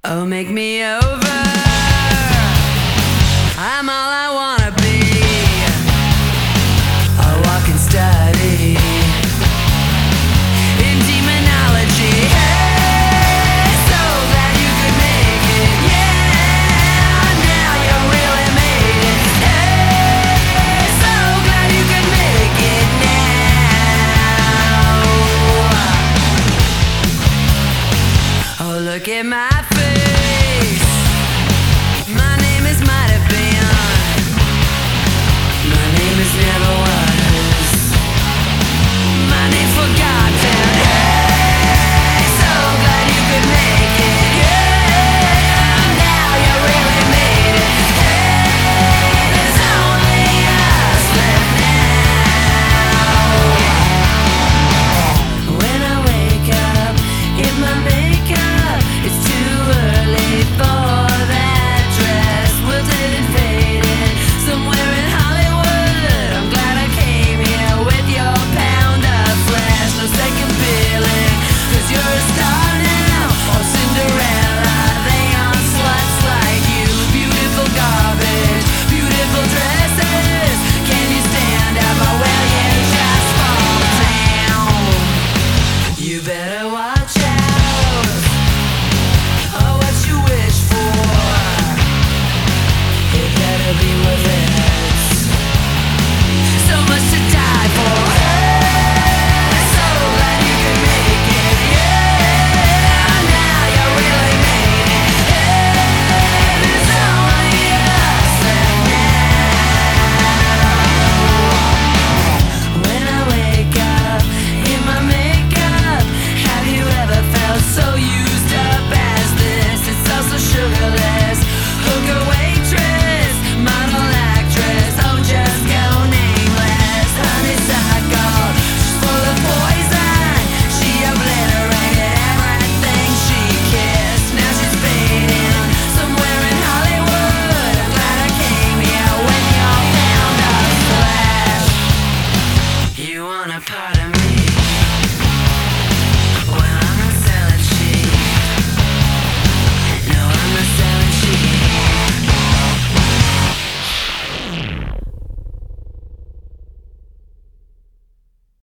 Oh, make me over. I'm all I wanna be. A walking study in demonology. Hey, so glad you could make it. Yeah, now you really made it. Hey, so glad you could make it now. Oh, look at my